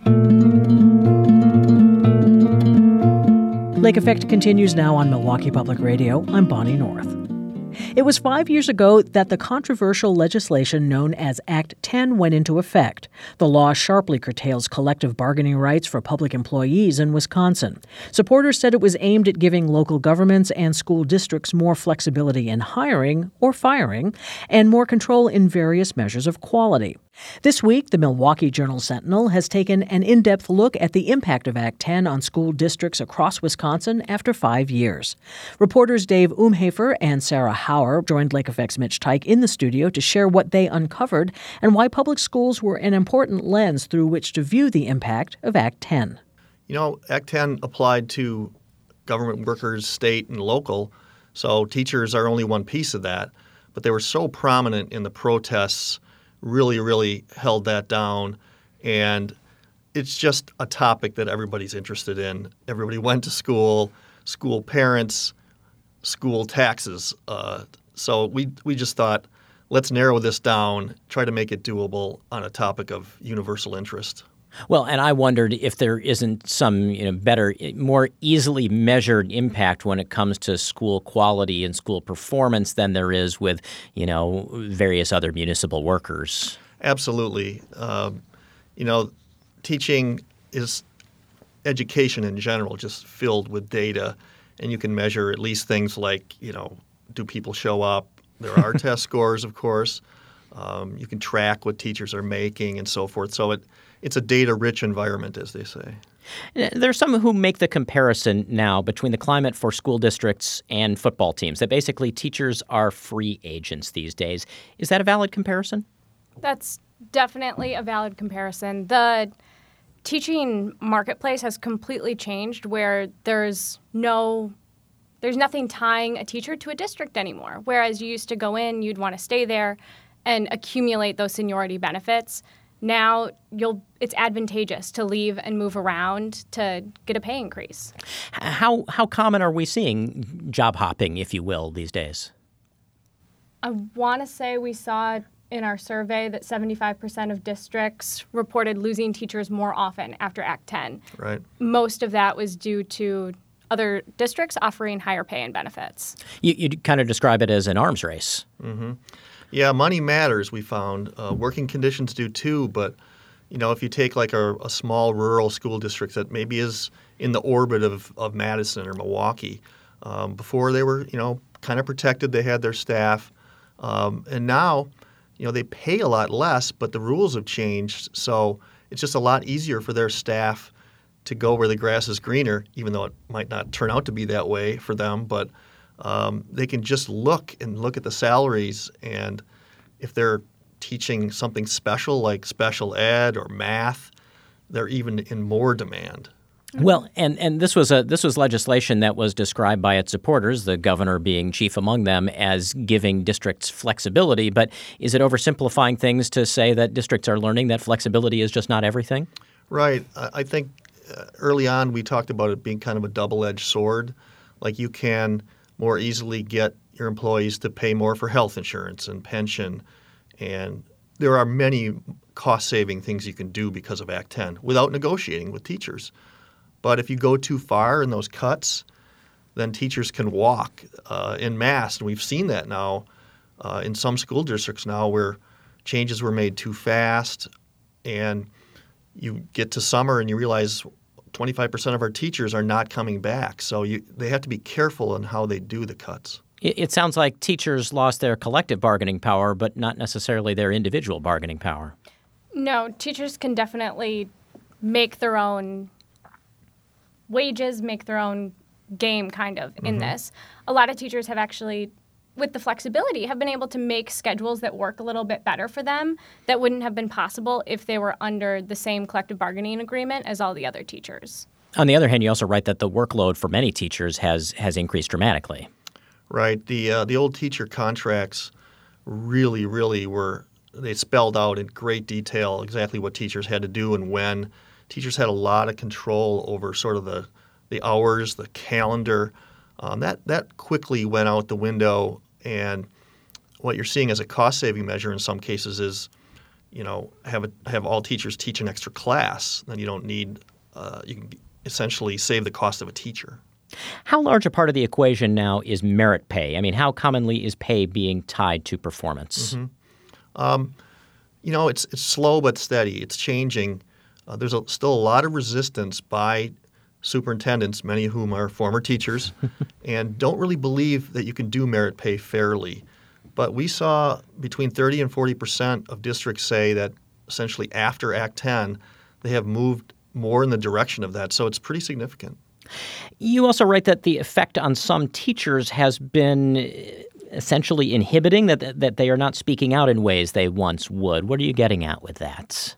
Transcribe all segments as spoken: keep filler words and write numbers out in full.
Lake Effect continues now on Milwaukee Public Radio. I'm Bonnie North. It was five years ago that the controversial legislation known as Act ten went into effect. The law sharply curtails collective bargaining rights for public employees in Wisconsin. Supporters said it was aimed at giving local governments and school districts more flexibility in hiring or firing and more control in various measures of quality. This week, the Milwaukee Journal-Sentinel has taken an in-depth look at the impact of Act ten on school districts across Wisconsin after five years. Reporters Dave Umhafer and Sarah Hauer joined Lake Effect's Mitch Teich in the studio to share what they uncovered and why public schools were an important lens through which to view the impact of Act ten. You know, Act ten applied to government workers, state and local, so teachers are only one piece of that. But they were so prominent in the protests, really, really held that down. And it's just a topic that everybody's interested in. Everybody went to school, school parents, school taxes. Uh, so we we just thought, let's narrow this down, try to make it doable on a topic of universal interest. Well, and I wondered if there isn't some, you know, better, more easily measured impact when it comes to school quality and school performance than there is with, you know, various other municipal workers. Absolutely. Um, you know, teaching is education in general, just filled with data, and you can measure at least things like, you know, do people show up? There are test scores, of course. Um, you can track what teachers are making and so forth. So it It's a data-rich environment, as they say. There are some who make the comparison now between the climate for school districts and football teams, that basically teachers are free agents these days. Is that a valid comparison? That's definitely a valid comparison. The teaching marketplace has completely changed where there's no there's nothing tying a teacher to a district anymore. Whereas you used to go in, you'd want to stay there and accumulate those seniority benefits. Now you'll it's advantageous to leave and move around to get a pay increase. How how common are we seeing job hopping, if you will, these days? I want to say we saw in our survey that seventy-five percent of districts reported losing teachers more often after Act ten. Right. Most of that was due to other districts offering higher pay and benefits. You, you kind of describe it as an arms race. Mm-hmm. Yeah, money matters, we found. Uh, working conditions do too, but, you know, if you take like a, a small rural school district that maybe is in the orbit of, of Madison or Milwaukee, um, before they were, you know, kind of protected, they had their staff, um, and now, you know, they pay a lot less, but the rules have changed, so it's just a lot easier for their staff to go where the grass is greener, even though it might not turn out to be that way for them, but Um, they can just look and look at the salaries, and if they're teaching something special like special ed or math, they're even in more demand. Well, and, and this was a this was legislation that was described by its supporters, the governor being chief among them, as giving districts flexibility. But is it oversimplifying things to say that districts are learning that flexibility is just not everything? Right. I, I think uh, early on we talked about it being kind of a double-edged sword. Like you can more easily get your employees to pay more for health insurance and pension. And there are many cost-saving things you can do because of Act ten without negotiating with teachers. But if you go too far in those cuts, then teachers can walk uh, en masse. And we've seen that now uh, in some school districts now where changes were made too fast. And you get to summer and you realize twenty-five percent of our teachers are not coming back. So you, they have to be careful in how they do the cuts. It, it sounds like teachers lost their collective bargaining power, but not necessarily their individual bargaining power. No, teachers can definitely make their own wages, make their own game kind of in mm-hmm. this. A lot of teachers have actually, with the flexibility, have been able to make schedules that work a little bit better for them that wouldn't have been possible if they were under the same collective bargaining agreement as all the other teachers. On the other hand, you also write that the workload for many teachers has has increased dramatically. Right. The uh, the old teacher contracts really, really were, they spelled out in great detail exactly what teachers had to do and when. Teachers had a lot of control over sort of the, the hours, the calendar. Um, that, that quickly went out the window, and what you're seeing as a cost-saving measure in some cases is, you know, have a, have all teachers teach an extra class, then you don't need, uh, you can essentially save the cost of a teacher. How large a part of the equation now is merit pay? I mean, how commonly is pay being tied to performance? Mm-hmm. Um, you know, it's it's slow but steady. It's changing. Uh, there's a, still a lot of resistance by superintendents, many of whom are former teachers, and don't really believe that you can do merit pay fairly. But we saw between thirty and forty percent of districts say that essentially after Act ten, they have moved more in the direction of that. So it's pretty significant. You also write that the effect on some teachers has been essentially inhibiting, that that they are not speaking out in ways they once would. What are you getting at with that?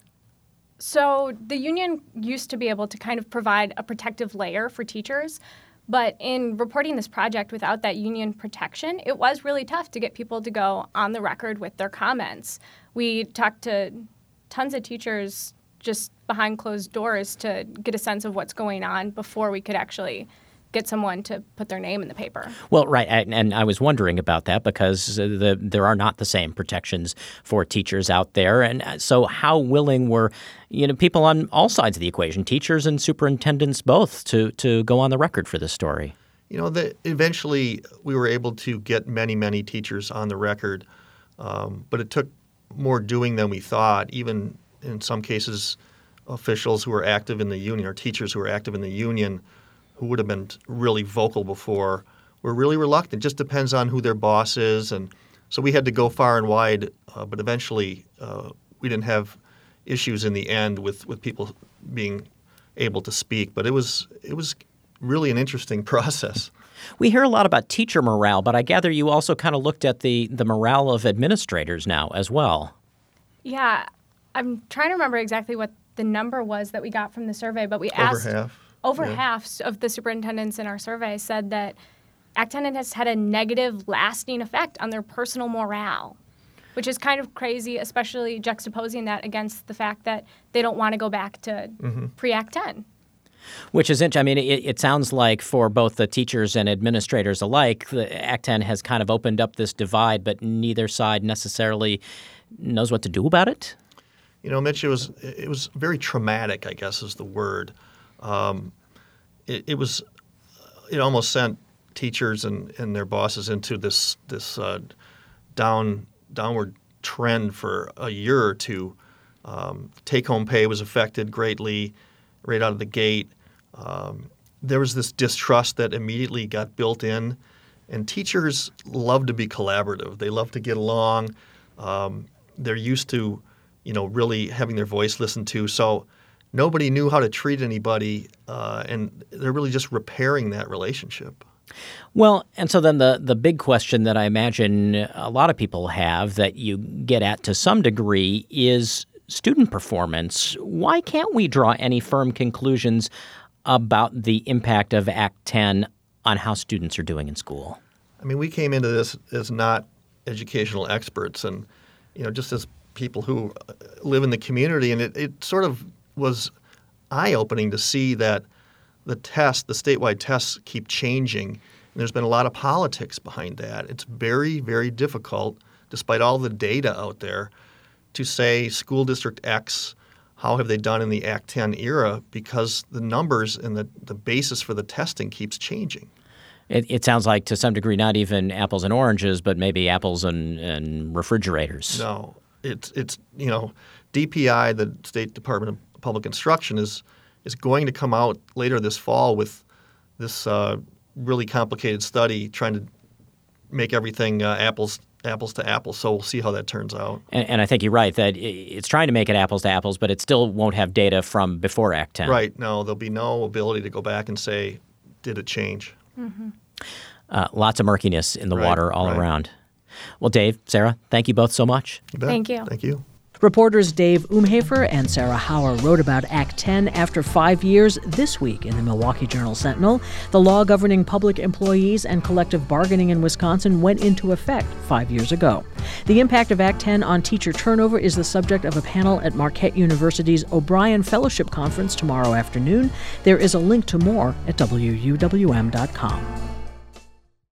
So the union used to be able to kind of provide a protective layer for teachers, but in reporting this project without that union protection, it was really tough to get people to go on the record with their comments. We talked to tons of teachers just behind closed doors to get a sense of what's going on before we could actually get someone to put their name in the paper. Well, right, and I was wondering about that because the, there are not the same protections for teachers out there. And so how willing were, you know, people on all sides of the equation, teachers and superintendents both, to, to go on the record for this story? You know, the, eventually we were able to get many, many teachers on the record, um, but it took more doing than we thought. Even in some cases, officials who were active in the union or teachers who were active in the union who would have been really vocal before were really reluctant. It just depends on who their boss is. And so we had to go far and wide, uh, but eventually uh, we didn't have issues in the end with, with people being able to speak. But it was it was really an interesting process. We hear a lot about teacher morale, but I gather you also kind of looked at the, the morale of administrators now as well. Yeah, I'm trying to remember exactly what the number was that we got from the survey, but we Over asked half. over yeah. half of the superintendents in our survey said that Act ten has had a negative, lasting effect on their personal morale, which is kind of crazy, especially juxtaposing that against the fact that they don't want to go back to mm-hmm. pre-Act ten. Which is interesting. I mean, it, it sounds like for both the teachers and administrators alike, the Act ten has kind of opened up this divide, but neither side necessarily knows what to do about it. You know, Mitch, it was it was very traumatic, I guess is the word. Um, it, it was it almost sent teachers and, and their bosses into this this uh, down downward trend for a year or two. Um, take-home pay was affected greatly right out of the gate. Um, there was this distrust that immediately got built in, and teachers love to be collaborative. They love to get along. Um, they're used to, you know, really having their voice listened to. So nobody knew how to treat anybody, uh, and they're really just repairing that relationship. Well, and so then the, the big question that I imagine a lot of people have that you get at to some degree is student performance. Why can't we draw any firm conclusions about the impact of Act ten on how students are doing in school? I mean, we came into this as not educational experts and, you know, just as people who live in the community, and it, it sort of was eye-opening to see that the tests, the statewide tests, keep changing, and there's been a lot of politics behind that. It's very, very difficult, despite all the data out there, to say school district X, how have they done in the Act ten era, because the numbers and the, the basis for the testing keeps changing. It, it sounds like to some degree not even apples and oranges, but maybe apples and, and refrigerators. No, it's, it's you know, D P I, the State Department of Public Instruction, is is going to come out later this fall with this uh, really complicated study trying to make everything uh, apples apples to apples. So we'll see how that turns out. And, and I think you're right that it's trying to make it apples to apples, but it still won't have data from before Act ten. Right. No, there'll be no ability to go back and say, did it change? Mm-hmm. Uh, lots of murkiness in the right, water all right. around. Well, Dave, Sarah, thank you both so much. You bet. Thank you. Thank you. Reporters Dave Umhafer and Sarah Hauer wrote about Act ten after five years this week in the Milwaukee Journal-Sentinel. The law governing public employees and collective bargaining in Wisconsin went into effect five years ago. The impact of Act ten on teacher turnover is the subject of a panel at Marquette University's O'Brien Fellowship Conference tomorrow afternoon. There is a link to more at W U W M dot com.